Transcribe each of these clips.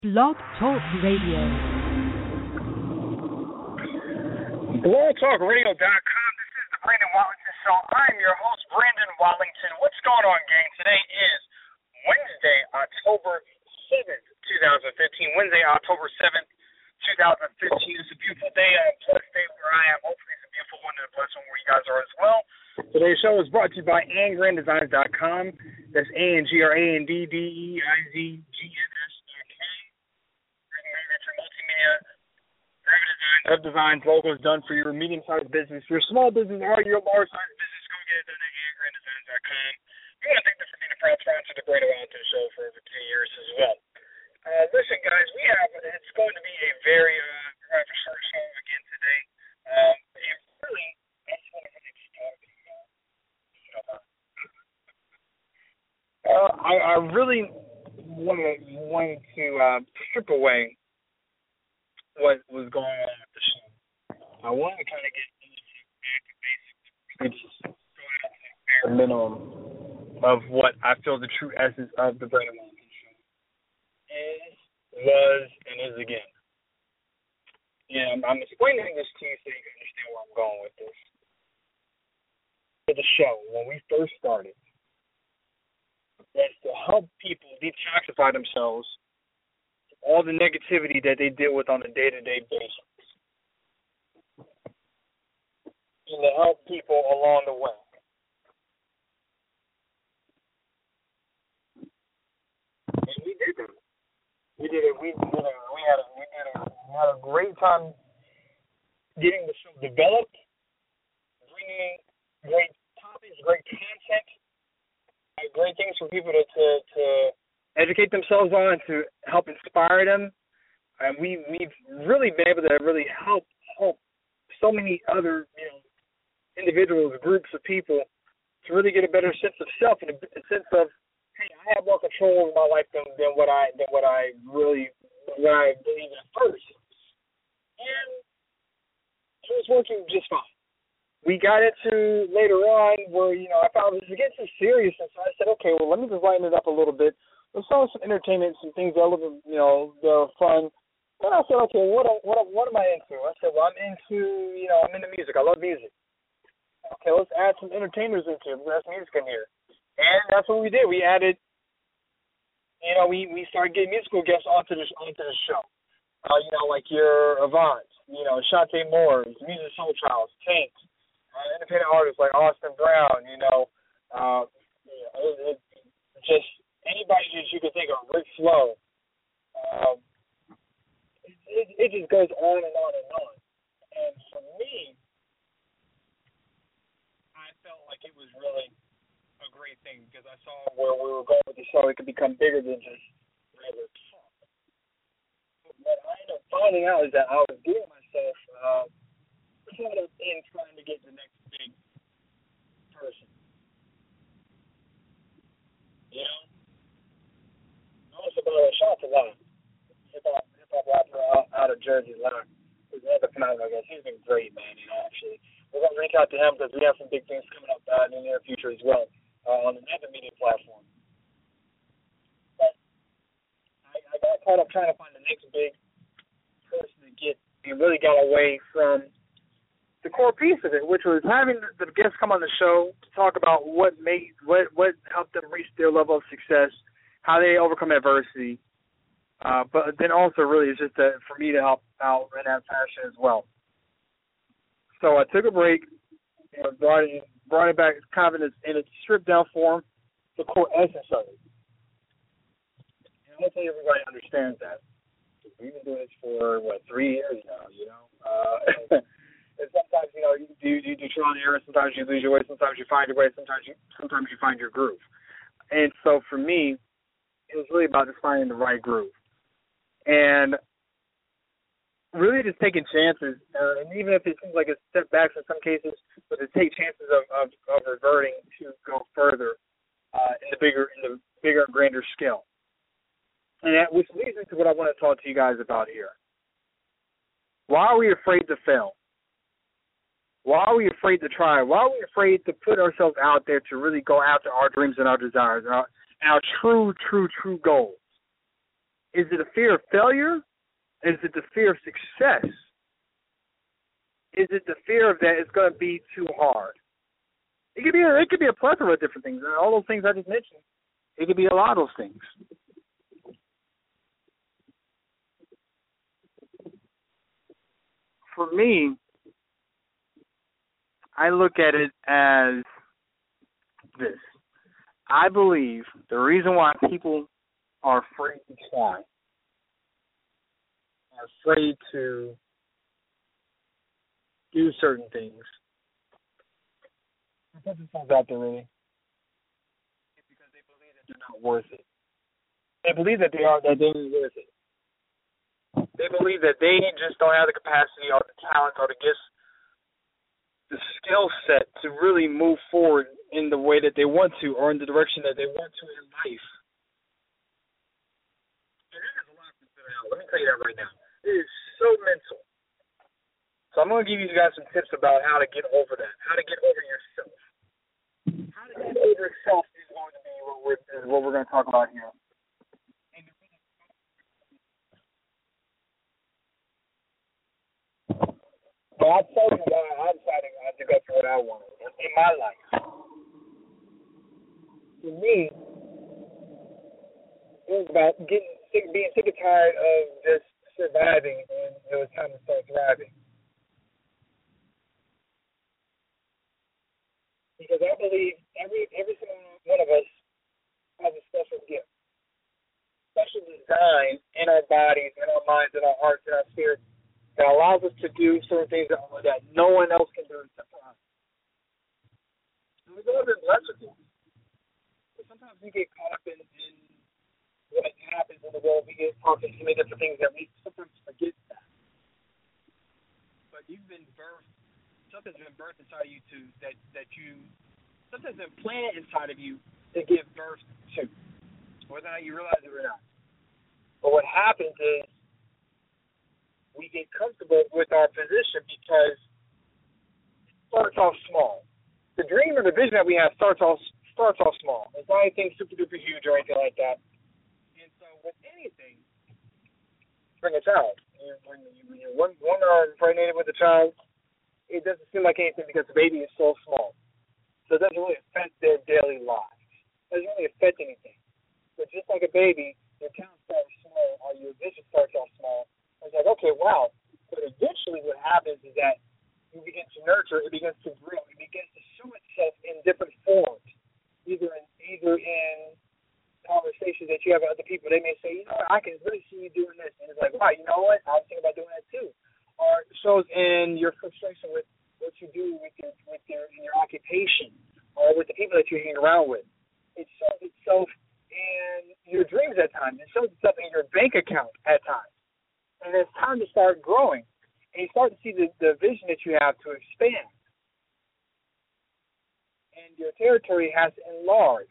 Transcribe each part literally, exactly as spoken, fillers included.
Blog Talk Radio. blog talk radio dot com. This is the Brandon Wallington Show. I'm your host, Brandon Wallington. What's going on, gang? Today is Wednesday, October seventh, twenty fifteen. Wednesday, October seventh, twenty fifteen. It's a beautiful day. I'm blessed day where I am. Hopefully it's a beautiful one and a blessed one where you guys are as well. Today's show is brought to you by Ann Grand Designs dot com. That's A N G R A N D D E I Z G N S dot com. Get your multimedia web designs, logos done for your medium-sized business, your small business, or your large-sized business. Go get it done at Ann Grand Designs dot com. We want to thank them for being a proud sponsor of the Brandon Wallington Show for over ten years as well. Uh, listen, guys, we have, it's going to be a very, uh, we're going to have a short show again today. Um, it really, I just want to really start, you know, uh, I, I really wanted, wanted to uh, strip away what was going on with the show. I wanted to kind of get back to basics. It's just going out to the bare minimum of what I feel the true essence of the Brandon Wallington Show is, was, and is again. Yeah, I'm, I'm explaining this to you so you can understand where I'm going with this. For the show, when we first started, was to help people detoxify themselves from all the negativity that they deal with on a day-to-day basis, and to help people along the way. And we did it. We did it. We did it. We had a we did a we had a great time getting the show developed, bringing great topics, great content, great things for people to, to, to educate themselves on, to help inspire them. And we, we've really been able to really help help so many other, you know, individuals, groups of people to really get a better sense of self and a, a sense of, hey, I have more control over my life than, than what I than what I really what I believed at first. And it was working just fine. We got into later on where, you know, I found it was getting too serious, and so I said, okay, well, let me just lighten it up a little bit. Let's throw some entertainment, some things that are a little, you know, that are fun. And I said, okay, what what what am I into? I said, well, I'm into, you know, I'm into music. I love music. Okay, let's add some entertainers into it. Let's add some music in here. And that's what we did. We added, you know, we, we started getting musical guests onto the onto the show. Uh, you know, like your Avant, you know, Shantae Moore, Music Soul Trials, Tank. Uh, independent artists like Austin Brown, you know, uh, you know it, it, just anybody that you could think of, Rick Flo. Um, it, it, it just goes on and on and on. And for me, I felt like it was really a great thing because I saw where we were going with the show. It could become bigger than just regular talk. What I ended up finding out is that I was getting myself uh, caught up in trying to get the next big person. You know? I was about a shot to Locke. Hip hop hip hop rapper out, out of Jersey, Locke. He's another phenomenal guy. He's been great, man, you know, actually. We're gonna reach out to him because we have some big things coming up uh, in the near future as well, uh, on another media platform. But I, I got caught up trying to find the next big person to get and really got away from the core piece of it, which was having the guests come on the show to talk about what made what what helped them reach their level of success, how they overcome adversity, uh, but then also really it's just to, for me to help out in that fashion as well. So I took a break, you know, brought it brought it back kind of in its, in its stripped down form, the core essence of it. And hopefully everybody understands that. We've been doing this for what three years now, you know. Uh, And sometimes, you know, you do you do trial and error. Sometimes you lose your way. Sometimes you find your way. Sometimes you sometimes you find your groove. And so for me, it was really about just finding the right groove, and really just taking chances. Uh, and even if it seems like it's setbacks in some cases, but to take chances of, of, of reverting to go further uh, in the bigger in the bigger and grander scale. And that which leads into what I want to talk to you guys about here. Why are we afraid to fail? Why are we afraid to try? Why are we afraid to put ourselves out there to really go after our dreams and our desires and our, and our true, true, true goals? Is it a fear of failure? Is it the fear of success? Is it the fear of that it's going to be too hard? It could be a, it could be a plethora of different things. All those things I just mentioned. It could be a lot of those things. For me, I look at it as this. I believe the reason why people are afraid to try, are afraid to do certain things, because it sounds out there really, it's because they believe that they're not worth it. They believe that they are that they ain't worth it. They believe that they just don't have the capacity or the talent or the gifts, the skill set to really move forward in the way that they want to or in the direction that they want to in life. And that has a lot to consider out. Let me tell you that right now. It is so mental. So I'm going to give you guys some tips about how to get over that, how to get over yourself. How to get over yourself is going to be what we're, is what we're going to talk about here. But I told you why I decided I had to go for what I wanted in my life. For me, it was about getting sick, being sick and tired of just surviving, and it was time to start thriving. Because I believe every every single one of us has a special gift, special design in our bodies, in our minds, in our hearts, in our spirits, that allows us to do certain things that, that no one else can do except for us. And we've all been blessed with these. But sometimes we get caught up in, in what happens in the world. We get caught up in so many different things that we sometimes forget that. But you've been birthed, something's been birthed inside of you to, that, that you, something's been planted inside of you to give birth to, whether or not you realize it or not. But what happens is, we get comfortable with our position because it starts off small. The dream or the vision that we have starts off starts off small. It's not anything super duper huge or anything like that. And so with anything, bring a child. When, you, when you're one, one are impregnated with a child, it doesn't seem like anything because the baby is so small. So it doesn't really affect their daily lives. It doesn't really affect anything. But just like a baby, your talent starts small or your vision starts off small. It's like, okay, wow. But eventually what happens is that you begin to nurture, it begins to grow, it begins to show itself in different forms. Either in either in conversations that you have with other people, they may say, you know what, I can really see you doing this. And it's like, wow, you know what, I was thinking about doing that too. Or it shows in your frustration with what you do with your with your in your occupation or with the people that you hang around with. It shows itself in your dreams at times. It shows itself in your bank account at times. And it's time to start growing. And you start to see the, the vision that you have to expand. And your territory has to enlarge.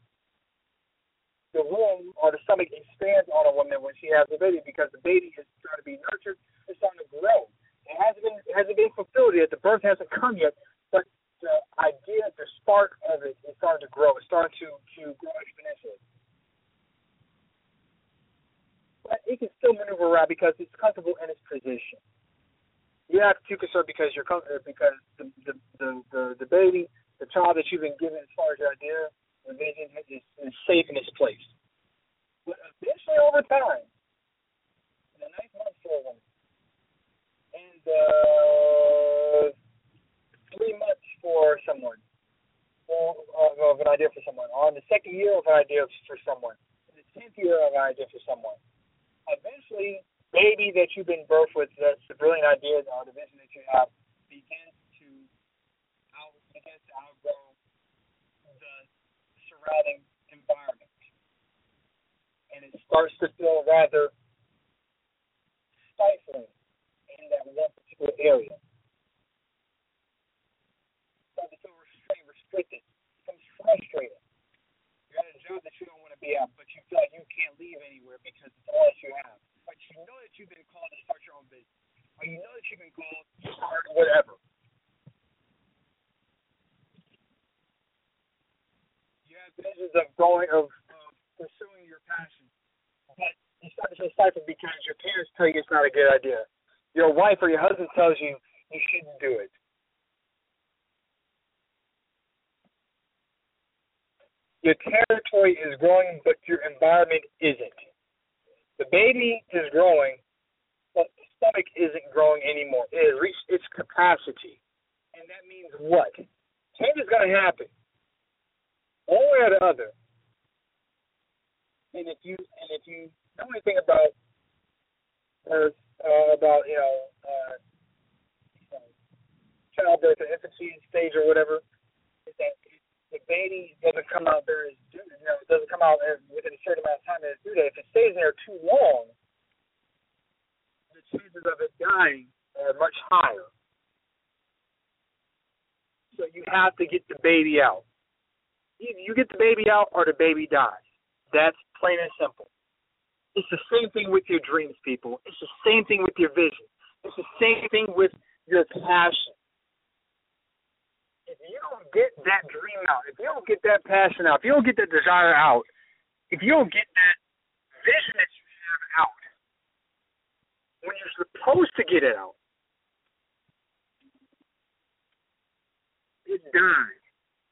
The womb or the stomach expands on a woman when she has a baby because the baby is starting to be nurtured. It's starting to grow. It hasn't been, it hasn't been fulfilled yet. The birth hasn't come yet. But the idea, the spark of it is starting to grow. It's starting to, to grow exponentially. But it can still maneuver around because it's comfortable in its position. You're not too concerned because you're comfortable because the the, the, the the baby, the child that you've been given as far as your idea, the vision is, is safe in its place. But eventually over time, in a nice month for a woman, and uh, three months for someone, or, uh, of an idea for someone, or in the second year of an idea for someone, in the tenth year of an idea for someone. Eventually, baby that you've been birthed with, that's the brilliant idea or the vision that you have, begins to out begins to outgrow the surrounding environment, and it starts to feel rather stifling in that one particular area. It starts to feel restrained, restricted, becomes frustrating. You're at a job that you don't want to be at, but you feel like you can't leave anywhere because it's all that you have. But you know that you've been called to start your own business. Or you know that you've been called to start whatever. You have visions of going, of, of pursuing your passion. But you start to because your parents tell you it's not a good idea. Your wife or your husband tells you you shouldn't do it. Your territory is growing, but your environment isn't. The baby is growing, but the stomach isn't growing anymore. It has reached its capacity. And that means what? Change is going to happen, one way or the other. And if you and if you know anything about birth, uh, about you know, uh, you know, childbirth or infancy stage or whatever, is that the baby doesn't come out there as due, you know, it doesn't come out within a certain amount of time as due date. If it stays there too long, the chances of it dying are much higher. So you have to get the baby out. Either you get the baby out or the baby dies. That's plain and simple. It's the same thing with your dreams, people. It's the same thing with your vision. It's the same thing with your passion. If you don't get that dream out, if you don't get that passion out, if you don't get that desire out, if you don't get that vision that you have out, when you're supposed to get it out, it dies.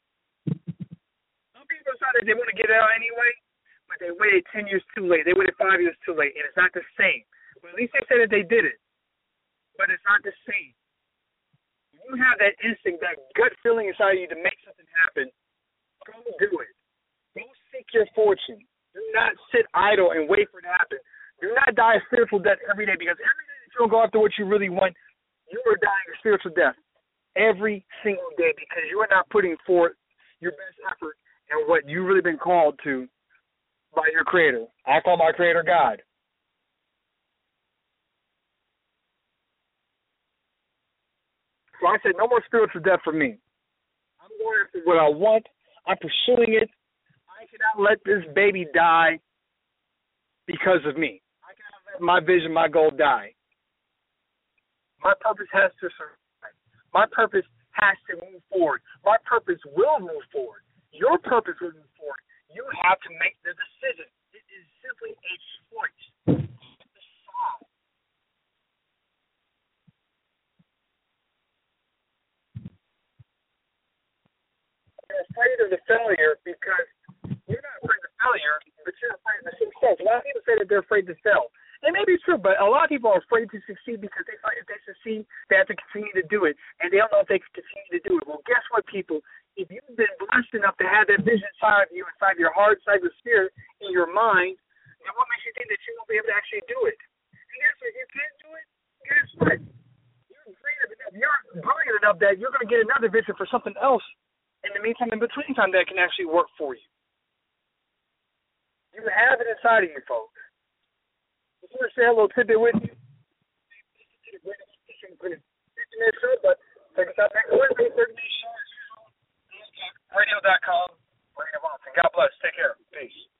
Some people decide that they want to get it out anyway, but they waited ten years too late. They waited five years too late, and it's not the same. But at least they said that they did it, but it's not the same. You have that instinct, that gut feeling inside you to make something happen, go do it. Go seek your fortune. Do not sit idle and wait for it to happen. Do not die a spiritual death every day, because every day that you don't go after what you really want, you are dying a spiritual death every single day, because you are not putting forth your best effort in what you've really been called to by your Creator. I call my Creator God. So I said, no more spiritual death for me. I'm going after what I want. I'm pursuing it. I cannot let this baby die because of me. I cannot let my vision, my goal die. My purpose has to survive. My purpose has to move forward. My purpose will move forward. Your purpose will move forward. You have to make the decision. It is simply a choice. Decide. You're afraid of the failure because you're not afraid of failure, but you're afraid of the success. A lot of people say that they're afraid to fail. It may be true, but a lot of people are afraid to succeed because they thought if they succeed, they have to continue to do it, and they don't know if they can continue to do it. Well, guess what, people? If you've been blessed enough to have that vision inside of you, inside your heart, inside your spirit, in your mind, then what makes you think that you won't be able to actually do it? And guess what? If you can't do it, guess what? You're creative enough. You're brilliant enough that you're going to get another vision for something else in the meantime, in between time, that can actually work for you. You have it inside of you, folks. Just want to share a little tidbit with you. But check us out next Wednesday, thirty day show as usual. radio dot com. God bless. Take care. Peace.